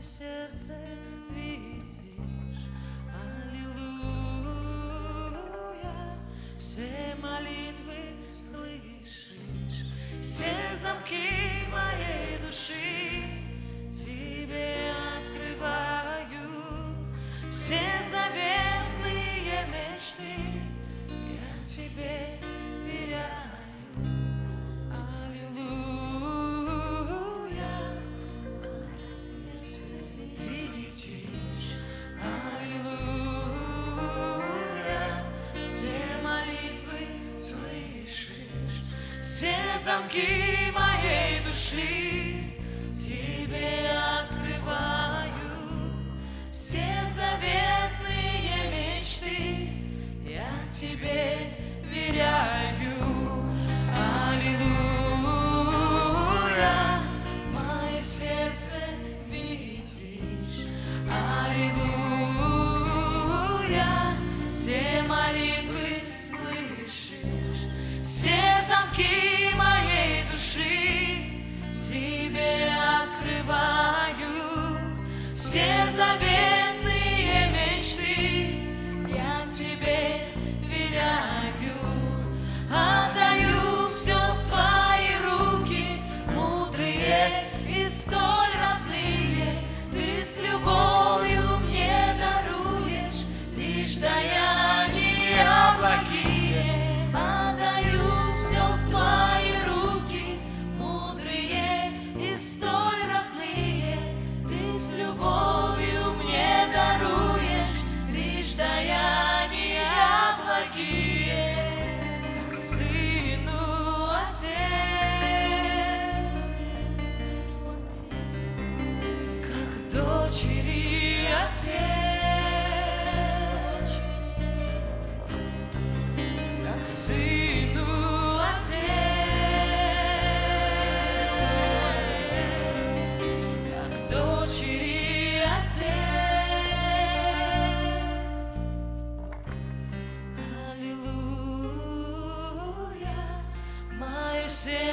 сердце видишь. Аллилуйя, все молитвы слышишь, все замки моей души тебе открываю, все заветные мечты я тебе веряю. Все замки моей души тебе открываю, все заветные мечты я тебе веряю. Аллилуйя, мое сердце видишь. Аллилуйя, все молитвы слышишь, все замки моей души тебе открываю, все заветные мечты я тебе веряю. Отдаю все в твои руки, мудрые и столь родные. Ты с любовью мне даруешь лишь даяния благие. Отдаю все в твои руки, мудрые и столь родные. Ты с любовью мне даруешь лишь даяния благие. Как сыну отец, как дочери отец, как сыну отец, как дочери отец. Аллилуйя, мое сердце